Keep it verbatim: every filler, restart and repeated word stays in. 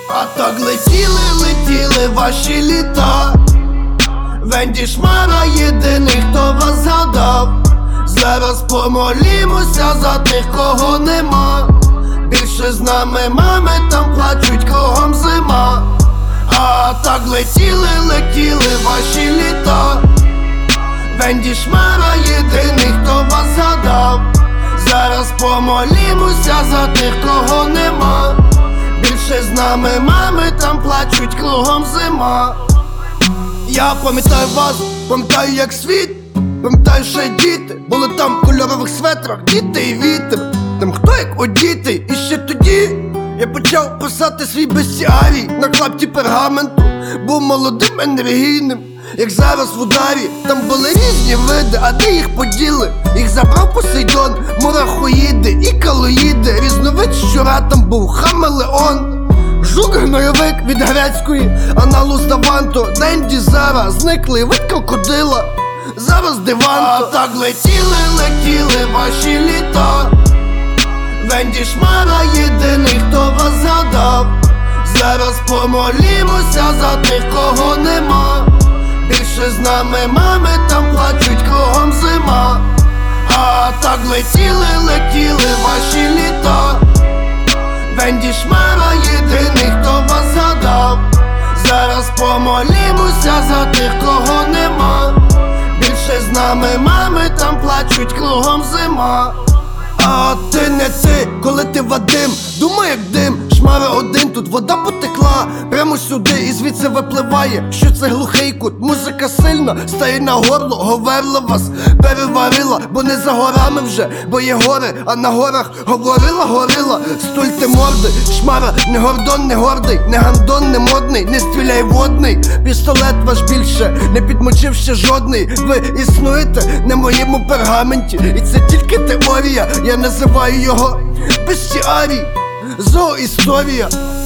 А так летіли, летіли ваші літа. Венді Шмара єдиний, хто вас згадав. Зараз помолімося за тих, кого нема. Більше з нами мами, там плачуть, кругом зима. А так летіли, летіли ваші літа. Венді Шмара єдиний, хто вас згадав. Зараз помолімося за тих, кого нема. Більше з нами мами, там плачуть, кругом зима. Я пам'ятаю вас, пам'ятаю як світ. Пам'ятаю, що й діти були там в кольорових светрах, діти і вітер. Там хто як одітий. І ще тоді я почав писати свій бестіарій на клапті пергаменту. Був молодим, енергійним, як зараз в ударі. Там були різні види, а де їх поділи? Їх забрав Посейдон, мурахоїди і калоїди. Різновид щура там був хамелеон. Жук гнойовик від грецької, аналуз даванто. Денді Зара, зникли вид крокодила, зараз диванто. А так летіли, летіли ваші літа. Венді Шмара єдиний, хто вас згадав. Зараз помолімося за тих, кого нема. Більше з нами мами, там плачуть, кругом зима. А так летіли, летіли ваші літа. Венді Шмара єдиний, хто вас згадав. Зараз помолімося за тих, кого нема. Більше з нами мами, там плачуть, кругом зима. А ти не ти, коли ти Вадим, думай як дим. Шмара один, тут вода потекла прямо сюди і звідси випливає, що це глухий кут. Музика сильна, стає на горло, говерла вас переварила. Бо не за горами вже, бо є гори, а на горах говорила, горила. Стульте морди, Шмара не гордон, не гордий, не гандон, не модний, не стріляй водний. Пістолет ваш більше не підмочив ще жодний. Ви існуєте на моєму пергаменті, і це тільки теорія. Я називаю його бестіарій, зооісторія.